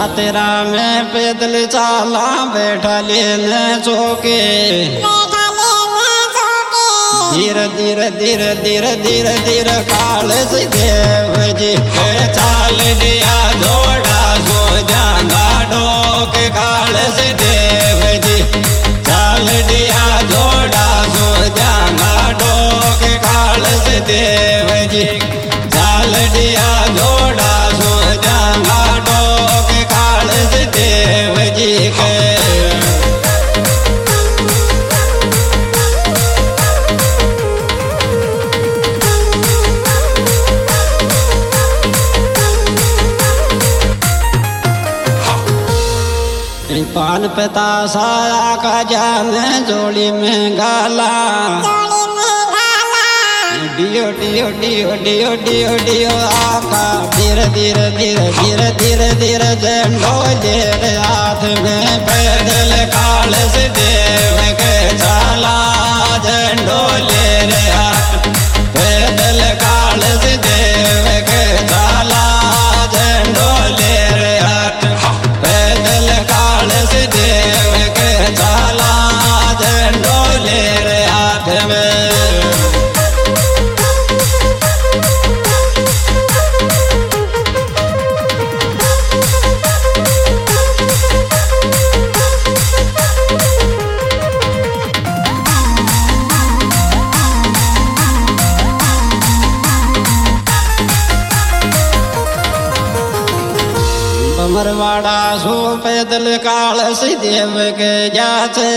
यात्रा में पैदल चाला बैठा लेने चौके धीरे धीरे धीरे धीरे धीरे धीरे काल से देव जी के चाल दिया जोड़ा सो जाना डोके काल से देव जी चाल दिया जोड़ा सो जाना डोके काल से देव जी चाल दिया जोड़ा सो जाना डोके काल से देव जी के पान पता साया का जाने जोड़ी में गाला डियो डियो डियो डियो डियो डियो आका धीरे धीरे धीरे धीरे धीरे धीरे झंडो ले हाथ में पैदल काल से देव के चाला झंडो ले रे हाथ पैदल काल से देव के चाला झंडो ले रे हाथ पैदल काल से देव के चाला झंडो ले रे हाथ में मरवाड़ा सो पैदल काल से देव के जाते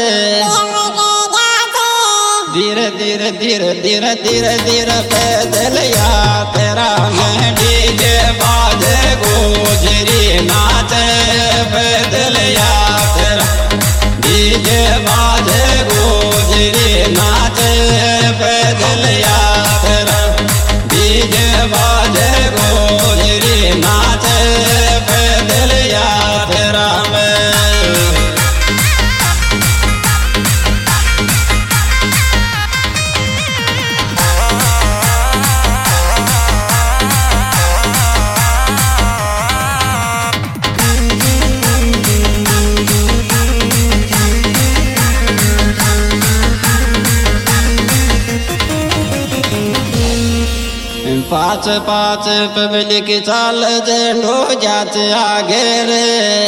धीरे धीरे धीरे धीरे धीरे धीरे पैदल यात्रा में डीजे बाजे गोजरी नाचे पैदल यात्रा डीजे बाजे गोजरी नाचे पैदल यात्रा डीजे बाजे गोजरी नाचे पैदल यात्रा में पाँच पाँच पब्लिक चाल झंडो जाते आगे रे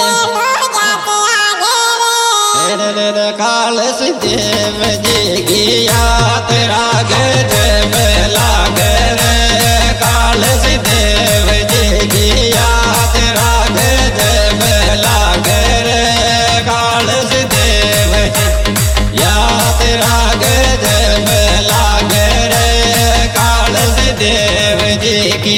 काल से देव जी की यात्रा गजब लागे रे काल से देव जी की यात्रा गजब लागे रे काल से देव जी यात्रा गजब लागे रे काल से देव जी की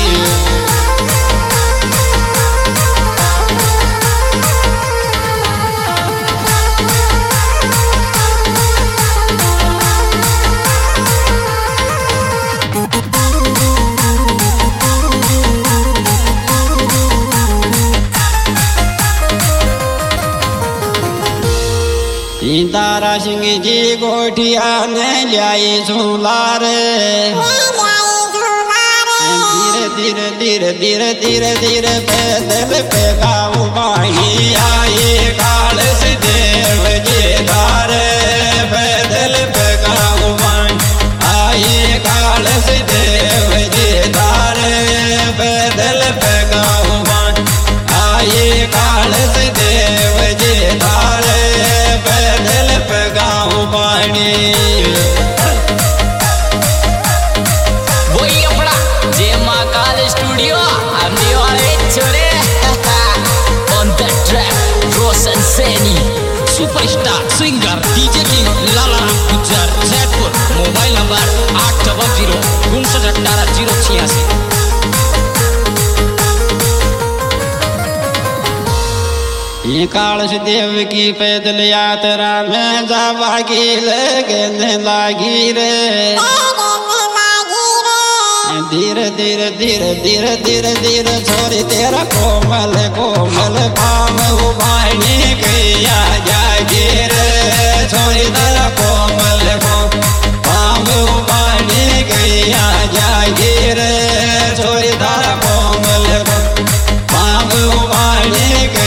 तारा सिंह जी गोठिया ने लाई सुलार धीरे धीरे धीरे धीरे धीरे पैदल पे गाँव बाही आई काल से देव जी धारे पैदल पे गाँव बाही आई काल से देव जी धारे पैदल पे गाँव बाही आई काल से देव जी धारे पैदल पे गाँव बाणी Studio, I'm the original on the track, Rosan Seni, superstar singer DJ King, Lala Gujar, Jaipur, mobile number 810-598-086. ये काल से देव की पैदल यात्रा में जावागी लगने लागी रे धीरे धीरे धीरे धीरे धीरे धीरे छोरी तेरा कोमल कोमल काम उबाने गया जागे रे छोरी तेरा कोमल काम उबाने गया जागे रे छोरी तेरा कोमल काम उबाने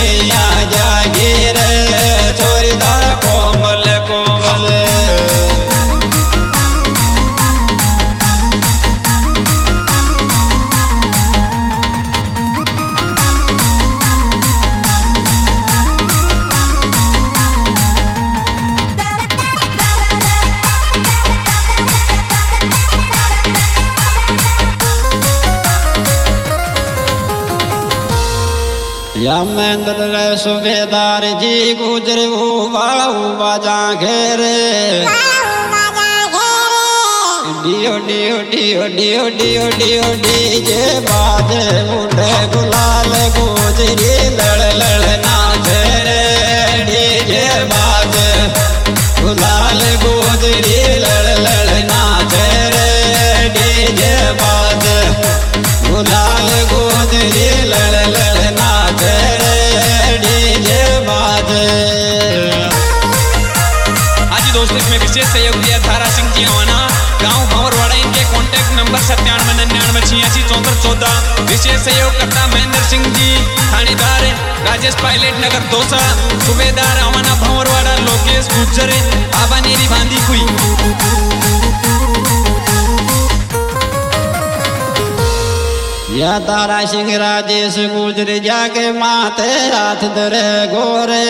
या महेंद्र रे सूबेदार जी गुजर बाजा घेरे डियो डियो डियो डियो डियो डियो डीजे बाजे उठे गुलाल गुजरी लड़ लड़ नाचे रे डीजे बाजे गुलाल गुजरी लड़ लड़ नाचे रे डीजे बाजे गुलाल गुजरी लड़ लड़ नाचे रे डीजे बाजे। आज दोस्तों इसमें विशेष सहयोग दिया थारा सिंह जी आवाना गाँव भंवरवाड़ा। इनके कॉन्टैक्ट नंबर 9799866414। विशेष सहयोग करता महेंद्र सिंह जी थानेदार राजेश पायलट नगर दौसा सूबेदार आवाना भंवरवाड़ा लोकेश गुज्जर आबानेरी बांदी हुई। या तारा सिंह राजेश गुजर जाके माथे हाथ धरे गोरे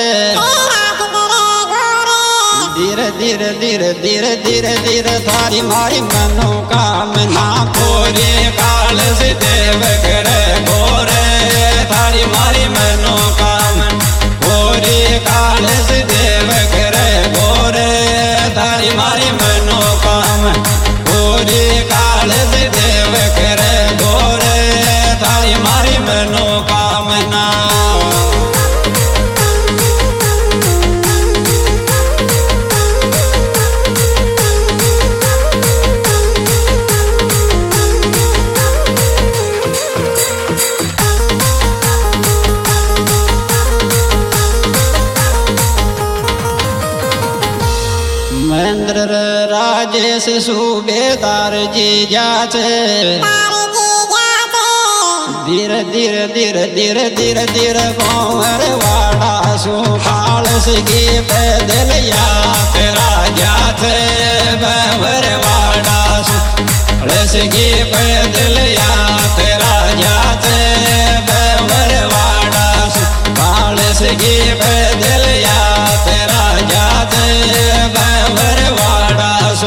धीरे धीरे धीरे धीरे धीरे धीरे थारी मारी मनोकामना पूरी काल से देव करे गोरे थारी मारी मनोकामना पूरी काल से देव करे गोरे थारी मारी मनोकामना पूरी काल से देव करे गोरे थारी मारी मनोकामना। महेंद्र राजेश सूबेदार जी जाचे धीरे धीरे धीरे धीरे धीरे धीरे भंवरवाड़ा सुखाल सगी पैदल यात्रा जाते भंवरवाड़ा सुखाल सगी पैदल यात्रा जाते भंवरवाड़ा सुखाल सगी पैदल यात्रा जाते भंवरवाड़ा सो।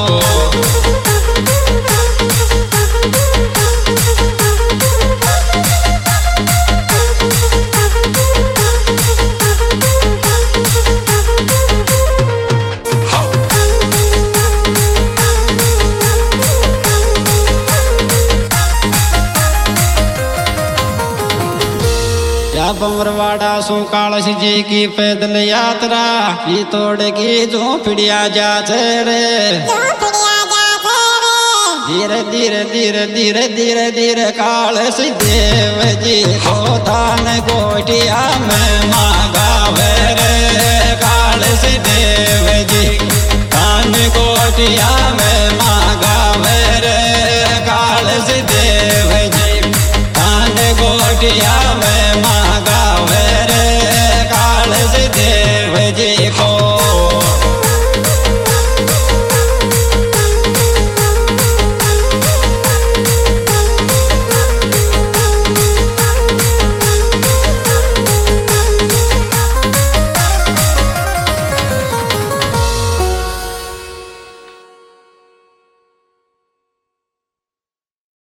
भंवरवाड़ा सुकाल जी की पैदल यात्रा की तोड़ की झोपड़िया जाते रे धीरे धीरे धीरे धीरे धीरे धीरे काल से देव जी को दान गोटिया में मांगावे रे